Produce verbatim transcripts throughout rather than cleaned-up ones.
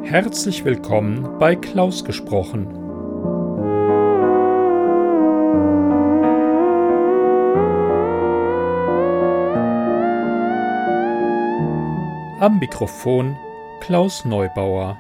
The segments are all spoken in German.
Herzlich willkommen bei Klaus gesprochen. Am Mikrofon Klaus Neubauer.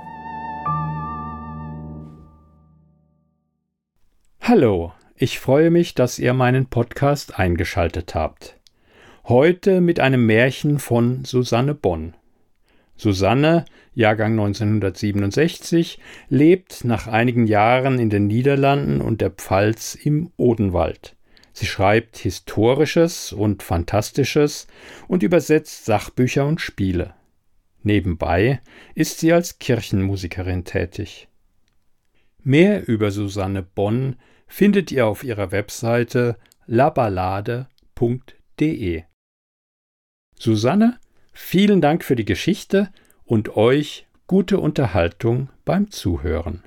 Hallo, ich freue mich, dass ihr meinen Podcast eingeschaltet habt. Heute mit einem Märchen von Susanne Bonn. Susanne, Jahrgang neunzehnhundertsiebenundsechzig, lebt nach einigen Jahren in den Niederlanden und der Pfalz im Odenwald. Sie schreibt Historisches und Fantastisches und übersetzt Sachbücher und Spiele. Nebenbei ist sie als Kirchenmusikerin tätig. Mehr über Susanne Bonn findet ihr auf ihrer Webseite laballade punkt de. Susanne, vielen Dank für die Geschichte und euch gute Unterhaltung beim Zuhören.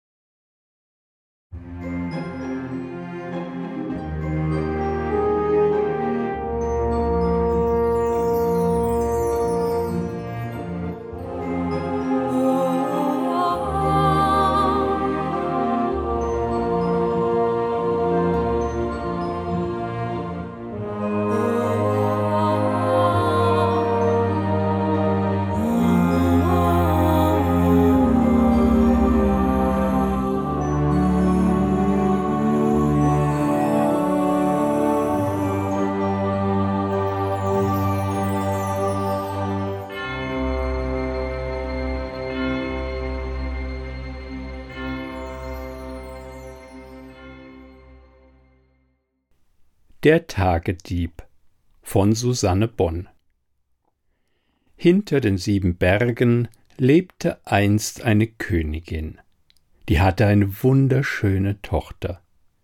Der Tagedieb von Susanne Bonn. Hinter den sieben Bergen lebte einst eine Königin, die hatte eine wunderschöne Tochter.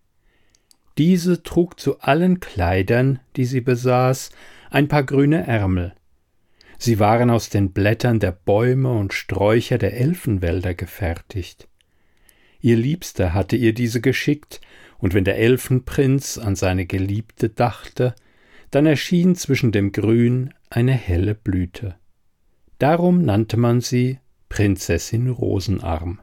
Diese trug zu allen Kleidern, die sie besaß, ein paar grüne Ärmel. Sie waren aus den Blättern der Bäume und Sträucher der Elfenwälder gefertigt. Ihr Liebster hatte ihr diese geschickt, und wenn der Elfenprinz an seine Geliebte dachte, dann erschien zwischen dem Grün eine helle Blüte. Darum nannte man sie Prinzessin Rosenarm.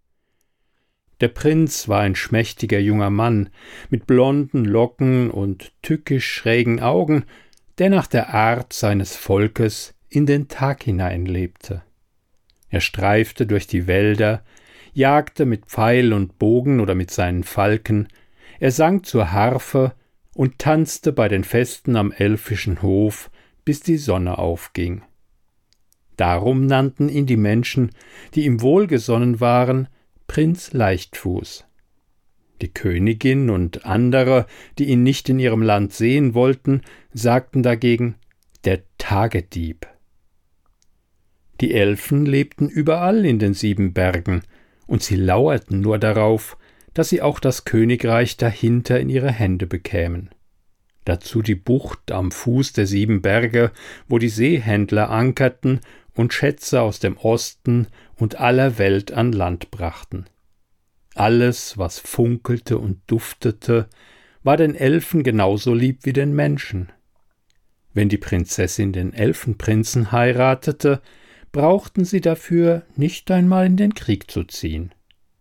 Der Prinz war ein schmächtiger junger Mann mit blonden Locken und tückisch schrägen Augen, der nach der Art seines Volkes in den Tag hinein lebte. Er streifte durch die Wälder, jagte mit Pfeil und Bogen oder mit seinen Falken, er sang zur Harfe und tanzte bei den Festen am elfischen Hof, bis die Sonne aufging. Darum nannten ihn die Menschen, die ihm wohlgesonnen waren, Prinz Leichtfuß. Die Königin und andere, die ihn nicht in ihrem Land sehen wollten, sagten dagegen, der Tagedieb. Die Elfen lebten überall in den sieben Bergen, und sie lauerten nur darauf, dass sie auch das Königreich dahinter in ihre Hände bekämen. Dazu die Bucht am Fuß der sieben Berge, wo die Seehändler ankerten und Schätze aus dem Osten und aller Welt an Land brachten. Alles, was funkelte und duftete, war den Elfen genauso lieb wie den Menschen. Wenn die Prinzessin den Elfenprinzen heiratete, brauchten sie dafür nicht einmal in den Krieg zu ziehen.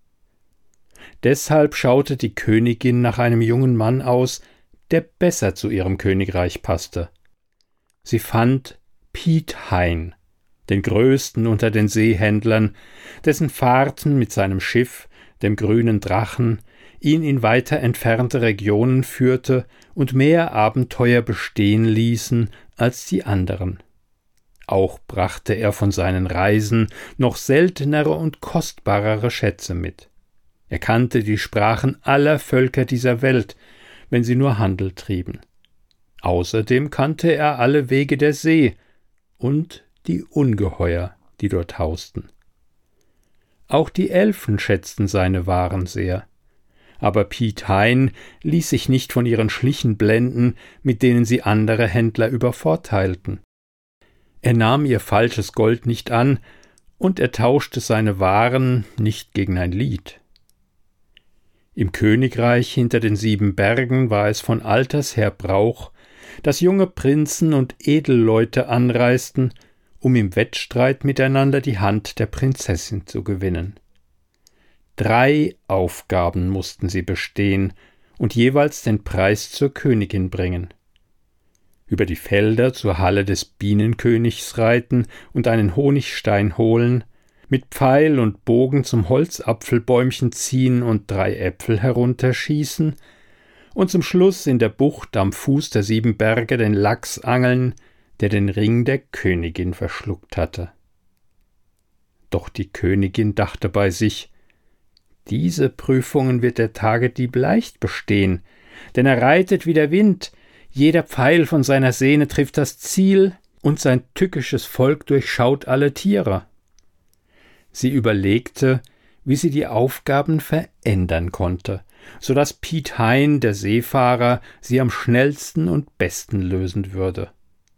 Deshalb schaute die Königin nach einem jungen Mann aus, der besser zu ihrem Königreich passte. Sie fand Piet Hein, den größten unter den Seehändlern, dessen Fahrten mit seinem Schiff, dem grünen Drachen, ihn in weiter entfernte Regionen führte und mehr Abenteuer bestehen ließen als die anderen. Auch brachte er von seinen Reisen noch seltenere und kostbarere Schätze mit. Er kannte die Sprachen aller Völker dieser Welt, wenn sie nur Handel trieben. Außerdem kannte er alle Wege der See und die Ungeheuer, die dort hausten. Auch die Elfen schätzten seine Waren sehr. Aber Piet Hein ließ sich nicht von ihren Schlichen blenden, mit denen sie andere Händler übervorteilten. Er nahm ihr falsches Gold nicht an, und er tauschte seine Waren nicht gegen ein Lied. Im Königreich hinter den sieben Bergen war es von alters her Brauch, dass junge Prinzen und Edelleute anreisten, um im Wettstreit miteinander die Hand der Prinzessin zu gewinnen. Drei Aufgaben mussten sie bestehen und jeweils den Preis zur Königin bringen. Über die Felder zur Halle des Bienenkönigs reiten und einen Honigstein holen, mit Pfeil und Bogen zum Holzapfelbäumchen ziehen und drei Äpfel herunterschießen und zum Schluss in der Bucht am Fuß der sieben Berge den Lachs angeln, der den Ring der Königin verschluckt hatte. Doch die Königin dachte bei sich, diese Prüfungen wird der Tagedieb leicht bestehen, denn er reitet wie der Wind, jeder Pfeil von seiner Sehne trifft das Ziel und sein tückisches Volk durchschaut alle Tiere. Sie überlegte, wie sie die Aufgaben verändern konnte, so dass Piet Hein, der Seefahrer, sie am schnellsten und besten lösen würde.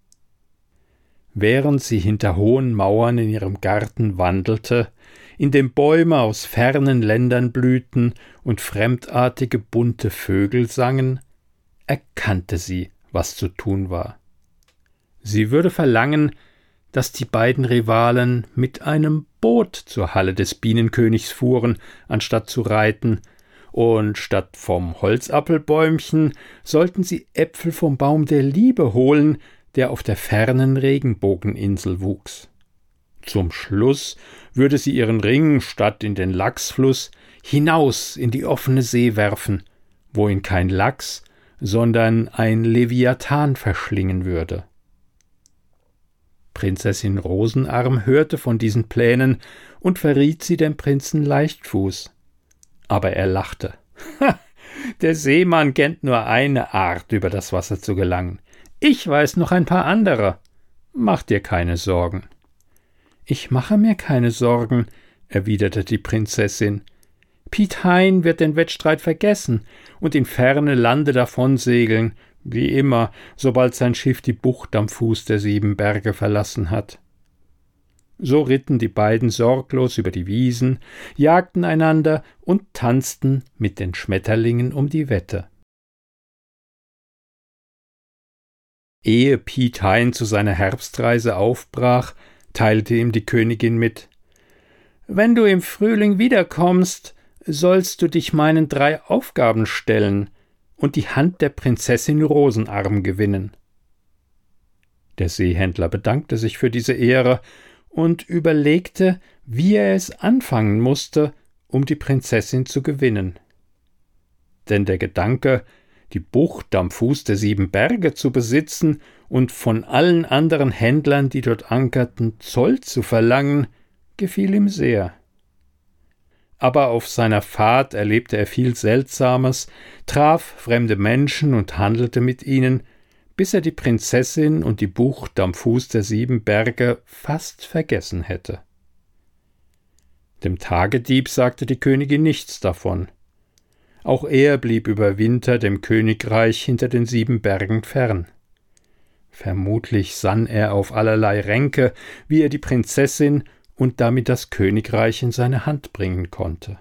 Während sie hinter hohen Mauern in ihrem Garten wandelte, in dem Bäume aus fernen Ländern blühten und fremdartige bunte Vögel sangen, erkannte sie, was zu tun war. Sie würde verlangen, dass die beiden Rivalen mit einem Boot zur Halle des Bienenkönigs fuhren, anstatt zu reiten, und statt vom Holzapfelbäumchen sollten sie Äpfel vom Baum der Liebe holen, der auf der fernen Regenbogeninsel wuchs. Zum Schluss würde sie ihren Ring statt in den Lachsfluss hinaus in die offene See werfen, wo ihn kein Lachs, sondern ein Leviathan verschlingen würde. Prinzessin Rosenarm hörte von diesen Plänen und verriet sie dem Prinzen Leichtfuß. Aber er lachte. »Ha, der Seemann kennt nur eine Art, über das Wasser zu gelangen. Ich weiß noch ein paar andere. Mach dir keine Sorgen.« »Ich mache mir keine Sorgen«, erwiderte die Prinzessin. »Piet Hein wird den Wettstreit vergessen und in ferne Lande davonsegeln, wie immer, sobald sein Schiff die Bucht am Fuß der sieben Berge verlassen hat.« So ritten die beiden sorglos über die Wiesen, jagten einander und tanzten mit den Schmetterlingen um die Wette. Ehe Piet Hein zu seiner Herbstreise aufbrach, teilte ihm die Königin mit: »Wenn du im Frühling wiederkommst, sollst du dich meinen drei Aufgaben stellen und die Hand der Prinzessin Rosenarm gewinnen.« Der Seehändler bedankte sich für diese Ehre und überlegte, wie er es anfangen musste, um die Prinzessin zu gewinnen. Denn der Gedanke, die Bucht am Fuß der sieben Berge zu besitzen und von allen anderen Händlern, die dort ankerten, Zoll zu verlangen, gefiel ihm sehr. Aber auf seiner Fahrt erlebte er viel Seltsames, traf fremde Menschen und handelte mit ihnen, bis er die Prinzessin und die Bucht am Fuß der sieben Berge fast vergessen hätte. Dem Tagedieb sagte die Königin nichts davon. Auch er blieb über Winter dem Königreich hinter den sieben Bergen fern. Vermutlich sann er auf allerlei Ränke, wie er die Prinzessin und damit das Königreich in seine Hand bringen konnte.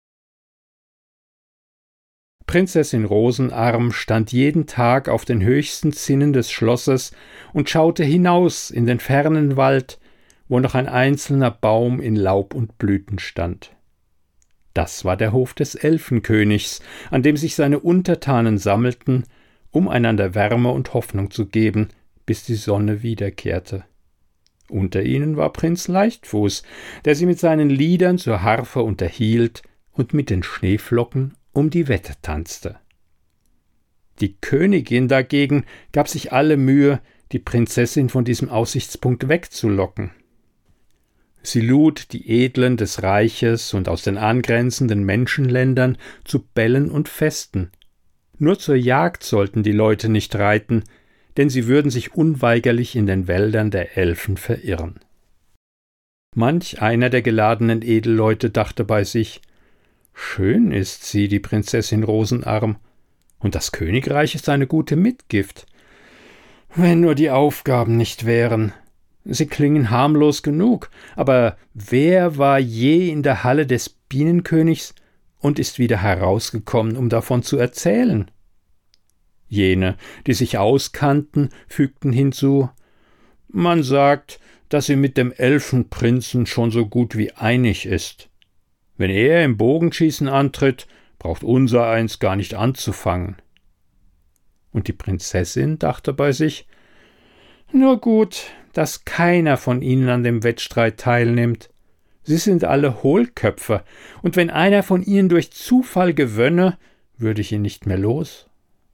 Prinzessin Rosenarm stand jeden Tag auf den höchsten Zinnen des Schlosses und schaute hinaus in den fernen Wald, wo noch ein einzelner Baum in Laub und Blüten stand. Das war der Hof des Elfenkönigs, an dem sich seine Untertanen sammelten, um einander Wärme und Hoffnung zu geben, bis die Sonne wiederkehrte. Unter ihnen war Prinz Leichtfuß, der sie mit seinen Liedern zur Harfe unterhielt und mit den Schneeflocken um die Wette tanzte. Die Königin dagegen gab sich alle Mühe, die Prinzessin von diesem Aussichtspunkt wegzulocken. Sie lud die Edlen des Reiches und aus den angrenzenden Menschenländern zu Bällen und Festen. Nur zur Jagd sollten die Leute nicht reiten, denn sie würden sich unweigerlich in den Wäldern der Elfen verirren. Manch einer der geladenen Edelleute dachte bei sich: Schön ist sie, die Prinzessin Rosenarm, und das Königreich ist eine gute Mitgift. Wenn nur die Aufgaben nicht wären. Sie klingen harmlos genug, aber wer war je in der Halle des Bienenkönigs und ist wieder herausgekommen, um davon zu erzählen? Jene, die sich auskannten, fügten hinzu: Man sagt, dass sie mit dem Elfenprinzen schon so gut wie einig ist. Wenn er im Bogenschießen antritt, braucht unsereins gar nicht anzufangen. Und die Prinzessin dachte bei sich: Nur gut, dass keiner von ihnen an dem Wettstreit teilnimmt. Sie sind alle Hohlköpfe, und wenn einer von ihnen durch Zufall gewönne, würde ich ihn nicht mehr los.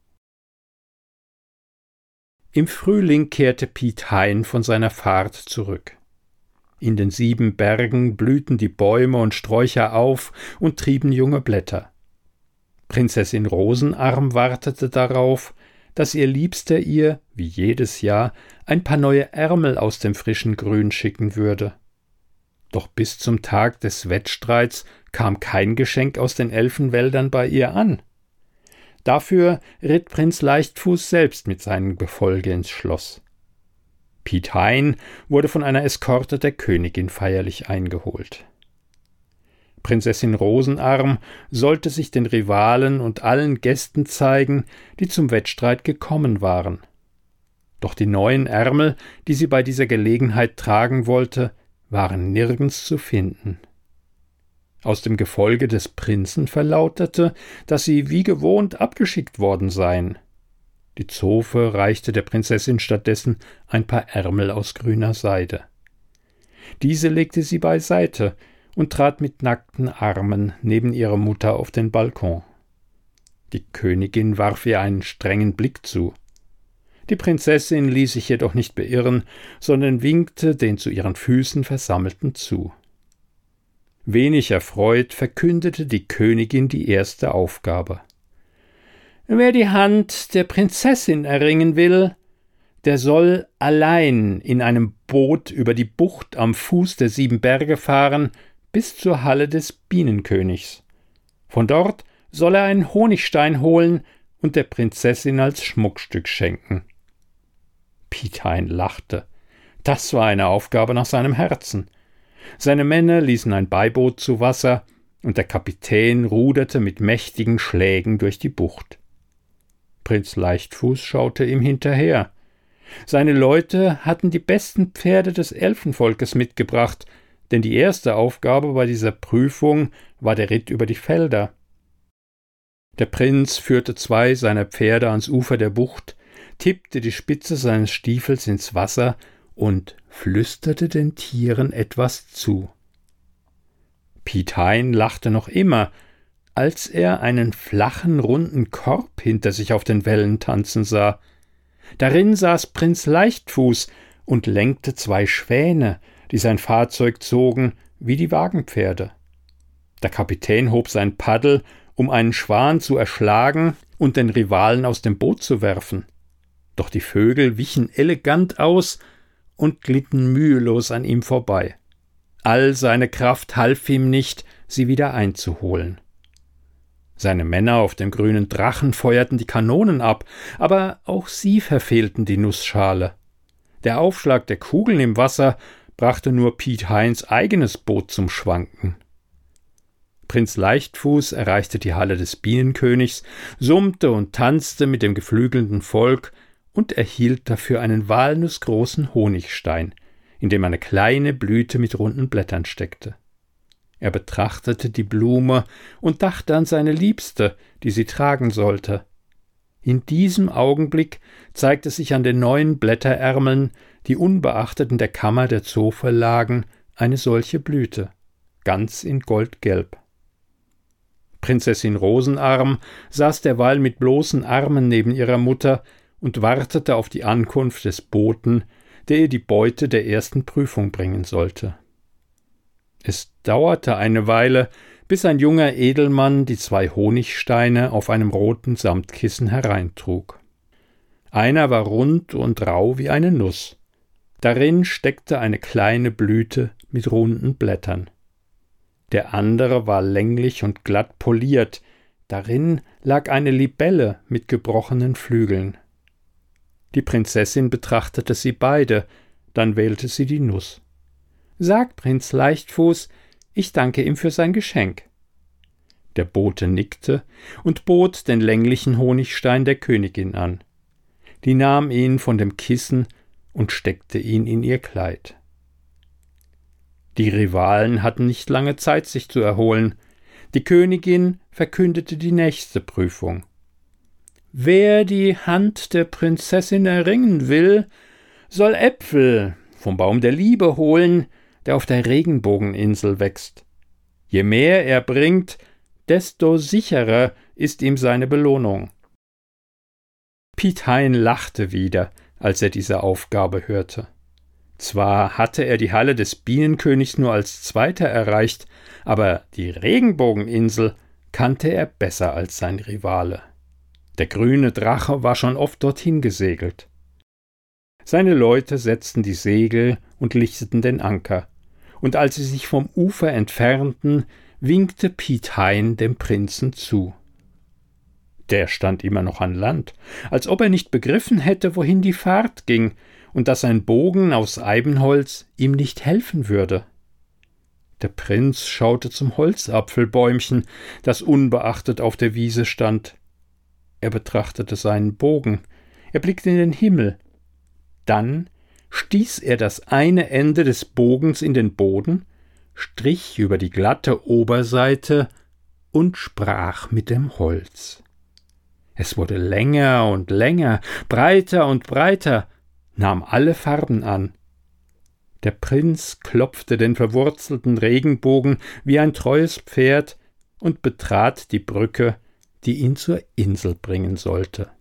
Im Frühling kehrte Piet Hein von seiner Fahrt zurück. In den sieben Bergen blühten die Bäume und Sträucher auf und trieben junge Blätter. Prinzessin Rosenarm wartete darauf, dass ihr Liebster ihr, wie jedes Jahr, ein paar neue Ärmel aus dem frischen Grün schicken würde. Doch bis zum Tag des Wettstreits kam kein Geschenk aus den Elfenwäldern bei ihr an. Dafür ritt Prinz Leichtfuß selbst mit seinem Gefolge ins Schloss. Piet Hein wurde von einer Eskorte der Königin feierlich eingeholt. Prinzessin Rosenarm sollte sich den Rivalen und allen Gästen zeigen, die zum Wettstreit gekommen waren. Doch die neuen Ärmel, die sie bei dieser Gelegenheit tragen wollte, waren nirgends zu finden. Aus dem Gefolge des Prinzen verlautete, dass sie wie gewohnt abgeschickt worden seien. Die Zofe reichte der Prinzessin stattdessen ein paar Ärmel aus grüner Seide. Diese legte sie beiseite und trat mit nackten Armen neben ihrer Mutter auf den Balkon. Die Königin warf ihr einen strengen Blick zu. Die Prinzessin ließ sich jedoch nicht beirren, sondern winkte den zu ihren Füßen Versammelten zu. Wenig erfreut verkündete die Königin die erste Aufgabe. Wer die Hand der Prinzessin erringen will, der soll allein in einem Boot über die Bucht am Fuß der sieben Berge fahren bis zur Halle des Bienenkönigs. Von dort soll er einen Honigstein holen und der Prinzessin als Schmuckstück schenken. Piet Hein lachte. Das war eine Aufgabe nach seinem Herzen. Seine Männer ließen ein Beiboot zu Wasser, und der Kapitän ruderte mit mächtigen Schlägen durch die Bucht. Prinz Leichtfuß schaute ihm hinterher. Seine Leute hatten die besten Pferde des Elfenvolkes mitgebracht, denn die erste Aufgabe bei dieser Prüfung war der Ritt über die Felder. Der Prinz führte zwei seiner Pferde ans Ufer der Bucht, tippte die Spitze seines Stiefels ins Wasser und flüsterte den Tieren etwas zu. Piet Hein lachte noch immer, als er einen flachen, runden Korb hinter sich auf den Wellen tanzen sah. Darin saß Prinz Leichtfuß und lenkte zwei Schwäne, die sein Fahrzeug zogen, wie die Wagenpferde. Der Kapitän hob sein Paddel, um einen Schwan zu erschlagen und den Rivalen aus dem Boot zu werfen. Doch die Vögel wichen elegant aus und glitten mühelos an ihm vorbei. All seine Kraft half ihm nicht, sie wieder einzuholen. Seine Männer auf dem grünen Drachen feuerten die Kanonen ab, aber auch sie verfehlten die Nussschale. Der Aufschlag der Kugeln im Wasser brachte nur Piet Heins eigenes Boot zum Schwanken. Prinz Leichtfuß erreichte die Halle des Bienenkönigs, summte und tanzte mit dem geflügelten Volk und erhielt dafür einen walnussgroßen Honigstein, in dem eine kleine Blüte mit runden Blättern steckte. Er betrachtete die Blume und dachte an seine Liebste, die sie tragen sollte. In diesem Augenblick zeigte sich an den neuen Blätterärmeln, die unbeachtet in der Kammer der Zofe lagen, eine solche Blüte, ganz in Goldgelb. Prinzessin Rosenarm saß derweil mit bloßen Armen neben ihrer Mutter und wartete auf die Ankunft des Boten, der ihr die Beute der ersten Prüfung bringen sollte. Es dauerte eine Weile, bis ein junger Edelmann die zwei Honigsteine auf einem roten Samtkissen hereintrug. Einer war rund und rau wie eine Nuss. Darin steckte eine kleine Blüte mit runden Blättern. Der andere war länglich und glatt poliert, darin lag eine Libelle mit gebrochenen Flügeln. Die Prinzessin betrachtete sie beide, dann wählte sie die Nuss. »Sag, Prinz Leichtfuß, ich danke ihm für sein Geschenk.« Der Bote nickte und bot den länglichen Honigstein der Königin an. Die nahm ihn von dem Kissen und steckte ihn in ihr Kleid. Die Rivalen hatten nicht lange Zeit, sich zu erholen. Die Königin verkündete die nächste Prüfung. Wer die Hand der Prinzessin erringen will, soll Äpfel vom Baum der Liebe holen, der auf der Regenbogeninsel wächst. Je mehr er bringt, desto sicherer ist ihm seine Belohnung. Piet Hein lachte wieder, als er diese Aufgabe hörte. Zwar hatte er die Halle des Bienenkönigs nur als Zweiter erreicht, aber die Regenbogeninsel kannte er besser als sein Rivale. Der grüne Drache war schon oft dorthin gesegelt. Seine Leute setzten die Segel und lichteten den Anker, und als sie sich vom Ufer entfernten, winkte Piet Hein dem Prinzen zu. Der stand immer noch an Land, als ob er nicht begriffen hätte, wohin die Fahrt ging, und dass ein Bogen aus Eibenholz ihm nicht helfen würde. Der Prinz schaute zum Holzapfelbäumchen, das unbeachtet auf der Wiese stand. Er betrachtete seinen Bogen, er blickte in den Himmel. Dann stieß er das eine Ende des Bogens in den Boden, strich über die glatte Oberseite und sprach mit dem Holz. Es wurde länger und länger, breiter und breiter, nahm alle Farben an. Der Prinz klopfte den verwurzelten Regenbogen wie ein treues Pferd und betrat die Brücke, die ihn zur Insel bringen sollte.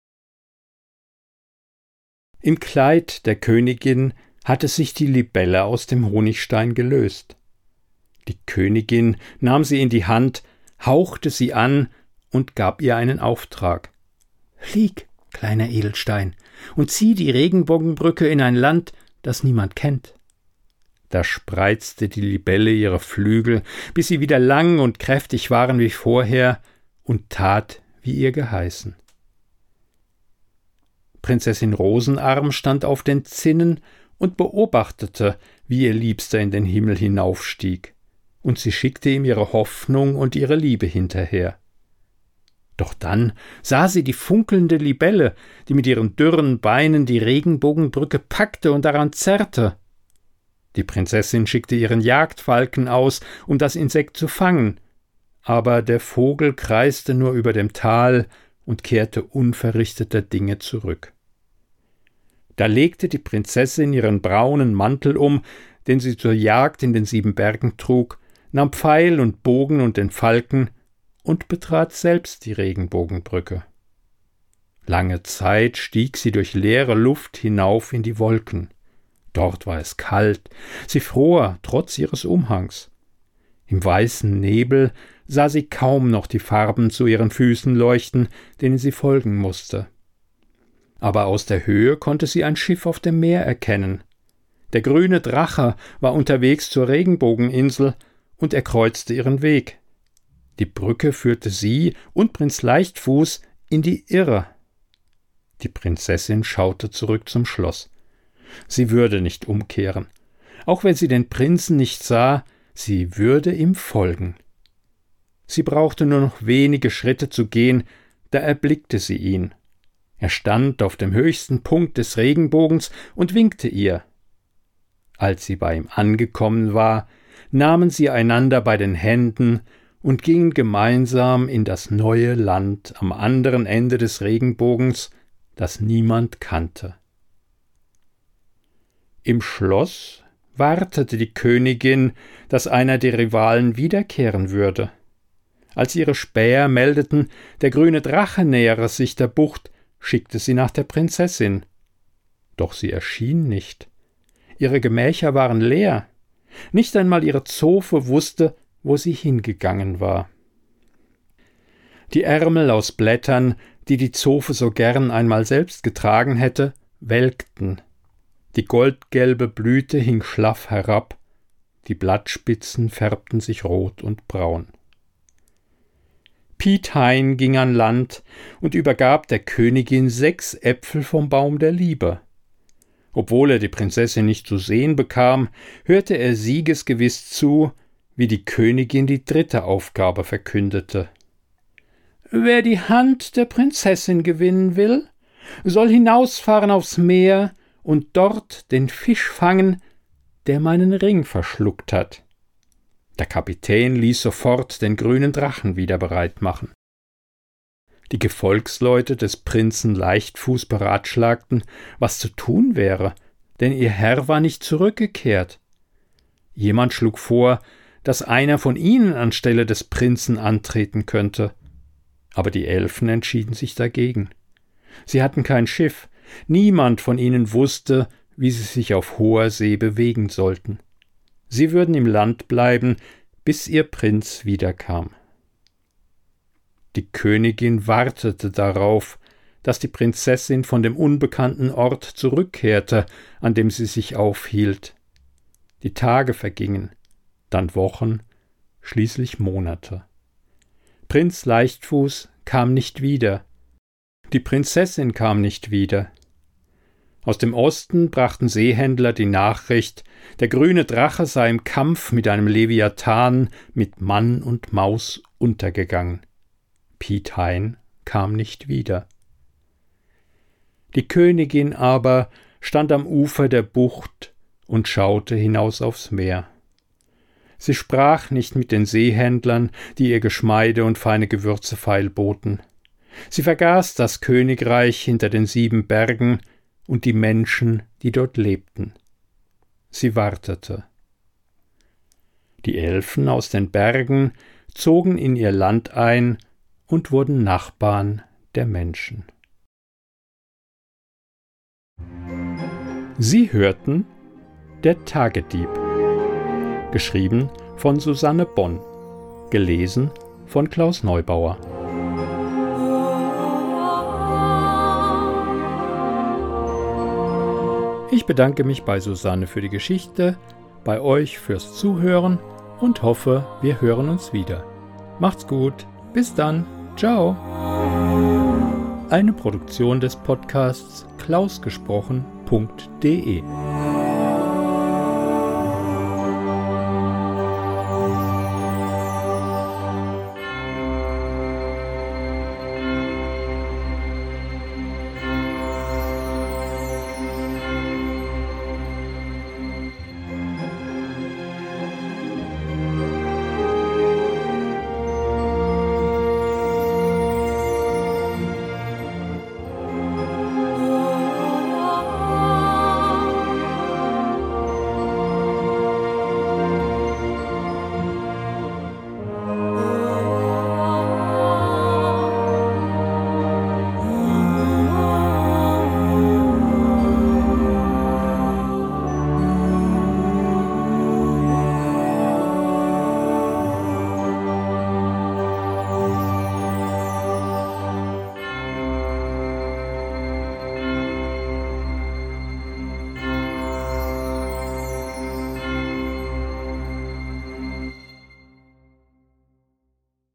Im Kleid der Königin hatte sich die Libelle aus dem Honigstein gelöst. Die Königin nahm sie in die Hand, hauchte sie an und gab ihr einen Auftrag. »Flieg, kleiner Edelstein, und zieh die Regenbogenbrücke in ein Land, das niemand kennt.« Da spreizte die Libelle ihre Flügel, bis sie wieder lang und kräftig waren wie vorher, und tat, wie ihr geheißen. Prinzessin Rosenarm stand auf den Zinnen und beobachtete, wie ihr Liebster in den Himmel hinaufstieg, und sie schickte ihm ihre Hoffnung und ihre Liebe hinterher. Doch dann sah sie die funkelnde Libelle, die mit ihren dürren Beinen die Regenbogenbrücke packte und daran zerrte. Die Prinzessin schickte ihren Jagdfalken aus, um das Insekt zu fangen, aber der Vogel kreiste nur über dem Tal und kehrte unverrichteter Dinge zurück. Da legte die Prinzessin ihren braunen Mantel um, den sie zur Jagd in den sieben Bergen trug, nahm Pfeil und Bogen und den Falken und betrat selbst die Regenbogenbrücke. Lange Zeit stieg sie durch leere Luft hinauf in die Wolken. Dort war es kalt, sie fror trotz ihres Umhangs. Im weißen Nebel sah sie kaum noch die Farben zu ihren Füßen leuchten, denen sie folgen musste. Aber aus der Höhe konnte sie ein Schiff auf dem Meer erkennen. Der grüne Drache war unterwegs zur Regenbogeninsel, und er kreuzte ihren Weg. Die Brücke führte sie und Prinz Leichtfuß in die Irre. Die Prinzessin schaute zurück zum Schloss. Sie würde nicht umkehren. Auch wenn sie den Prinzen nicht sah, sie würde ihm folgen. Sie brauchte nur noch wenige Schritte zu gehen, da erblickte sie ihn. Er stand auf dem höchsten Punkt des Regenbogens und winkte ihr. Als sie bei ihm angekommen war, nahmen sie einander bei den Händen und gingen gemeinsam in das neue Land am anderen Ende des Regenbogens, das niemand kannte. Im Schloss wartete die Königin, dass einer der Rivalen wiederkehren würde. Als ihre Späher meldeten, der grüne Drache nähere sich der Bucht, schickte sie nach der Prinzessin. Doch sie erschien nicht. Ihre Gemächer waren leer. Nicht einmal ihre Zofe wusste, wo sie hingegangen war. Die Ärmel aus Blättern, die die Zofe so gern einmal selbst getragen hätte, welkten. Die goldgelbe Blüte hing schlaff herab, die Blattspitzen färbten sich rot und braun. Piet Hein ging an Land und übergab der Königin sechs Äpfel vom Baum der Liebe. Obwohl er die Prinzessin nicht zu sehen bekam, hörte er siegesgewiss zu, wie die Königin die dritte Aufgabe verkündete. »Wer die Hand der Prinzessin gewinnen will, soll hinausfahren aufs Meer und dort den Fisch fangen, der meinen Ring verschluckt hat. Der Kapitän ließ sofort den grünen Drachen wieder bereit machen. Die Gefolgsleute des Prinzen Leichtfuß beratschlagten, was zu tun wäre, denn ihr Herr war nicht zurückgekehrt. Jemand schlug vor, dass einer von ihnen anstelle des Prinzen antreten könnte. Aber die Elfen entschieden sich dagegen. Sie hatten kein Schiff, niemand von ihnen wusste, wie sie sich auf hoher See bewegen sollten. Sie würden im Land bleiben, bis ihr Prinz wiederkam. Die Königin wartete darauf, dass die Prinzessin von dem unbekannten Ort zurückkehrte, an dem sie sich aufhielt. Die Tage vergingen, dann Wochen, schließlich Monate. Prinz Leichtfuß kam nicht wieder. Die Prinzessin kam nicht wieder. Aus dem Osten brachten Seehändler die Nachricht, der grüne Drache sei im Kampf mit einem Leviathan mit Mann und Maus untergegangen. Piet Hein kam nicht wieder. Die Königin aber stand am Ufer der Bucht und schaute hinaus aufs Meer. Sie sprach nicht mit den Seehändlern, die ihr Geschmeide und feine Gewürze feilboten. Sie vergaß das Königreich hinter den sieben Bergen und die Menschen, die dort lebten. Sie wartete. Die Elfen aus den Bergen zogen in ihr Land ein und wurden Nachbarn der Menschen. Sie hörten Der Tagedieb, geschrieben von Susanne Bonn, gelesen von Klaus Neubauer. Ich bedanke mich bei Susanne für die Geschichte, bei euch fürs Zuhören und hoffe, wir hören uns wieder. Macht's gut, bis dann, ciao! Eine Produktion des Podcasts klausgesprochen punkt de